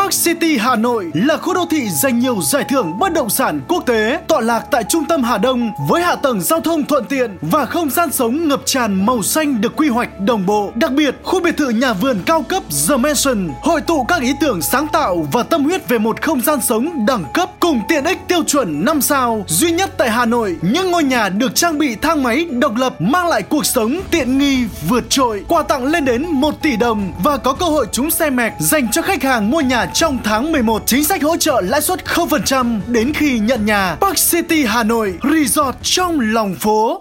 Park City Hà Nội là khu đô thị giành nhiều giải thưởng bất động sản quốc tế, tọa lạc tại trung tâm Hà Đông với hạ tầng giao thông thuận tiện và không gian sống ngập tràn màu xanh được quy hoạch đồng bộ. Đặc biệt, khu biệt thự nhà vườn cao cấp The Mansion hội tụ các ý tưởng sáng tạo và tâm huyết về một không gian sống đẳng cấp cùng tiện ích tiêu chuẩn 5 sao. Duy nhất tại Hà Nội, những ngôi nhà được trang bị thang máy độc lập mang lại cuộc sống tiện nghi vượt trội. Quà tặng lên đến 1 tỷ đồng và có cơ hội trúng xe mẹc dành cho khách hàng mua nhà trong tháng 11. Chính sách hỗ trợ lãi suất 0% đến khi nhận nhà. Park City Hà Nội, resort trong lòng phố.